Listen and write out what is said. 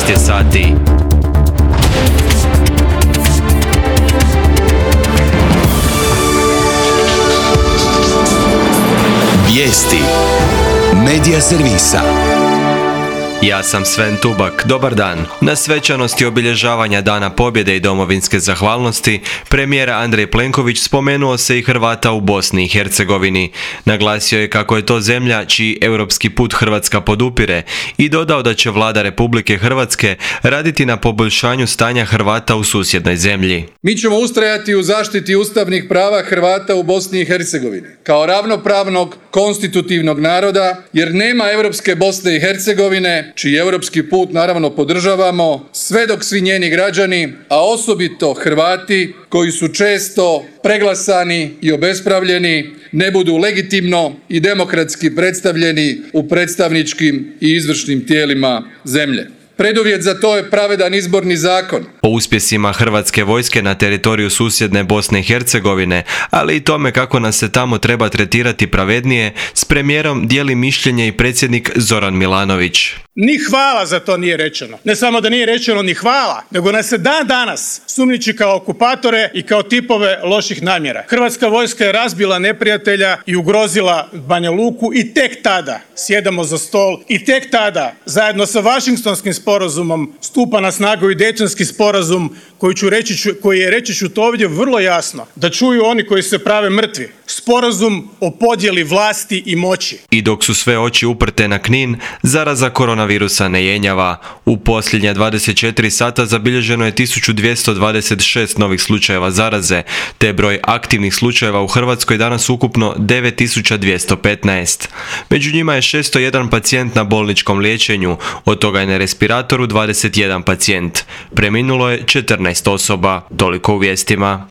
je sati. Vijesti Medija servisa. Ja sam Sven Tubak, dobar dan. Na svečanosti obilježavanja Dana pobjede i domovinske zahvalnosti, premijer Andrej Plenković spomenuo se i Hrvata u Bosni i Hercegovini. Naglasio je kako je to zemlja čiji europski put Hrvatska podupire i dodao da će vlada Republike Hrvatske raditi na poboljšanju stanja Hrvata u susjednoj zemlji. Mi ćemo ustrajati u zaštiti ustavnih prava Hrvata u Bosni i Hercegovini kao ravnopravnog konstitutivnog naroda, jer nema europske Bosne i Hercegovine, čiji europski put naravno podržavamo, sve dok svi njeni građani, a osobito Hrvati koji su često preglasani i obespravljeni, ne budu legitimno i demokratski predstavljeni u predstavničkim i izvršnim tijelima zemlje. Preduvjet za to je pravedan izborni zakon. O uspjesima hrvatske vojske na teritoriju susjedne Bosne i Hercegovine, ali i tome kako nas se tamo treba tretirati pravednije, s premijerom dijeli mišljenje i predsjednik Zoran Milanović. Ni hvala za to nije rečeno. Ne samo da nije rečeno ni hvala, nego nas se dan danas sumnjiči kao okupatore i kao tipove loših namjera. Hrvatska vojska je razbila neprijatelja i ugrozila Banja Luku i tek tada sjedamo za stol i tek tada zajedno sa Washingtonskim sporazumom stupa na snagu i Daytonski sporazum koji je, reći ću to ovdje vrlo jasno, da čuju oni koji se prave mrtvi. Sporazum o podjeli vlasti i moći. I dok su sve oči uprte na Knin, zaraza koronavirusa ne jenjava. U posljednja 24 sata zabilježeno je 1226 novih slučajeva zaraze, te broj aktivnih slučajeva u Hrvatskoj danas ukupno 9215. Među njima je 601 pacijent na bolničkom liječenju, od toga je na respiratoru 21 pacijent. Preminulo je 14 osoba. Toliko u vijestima.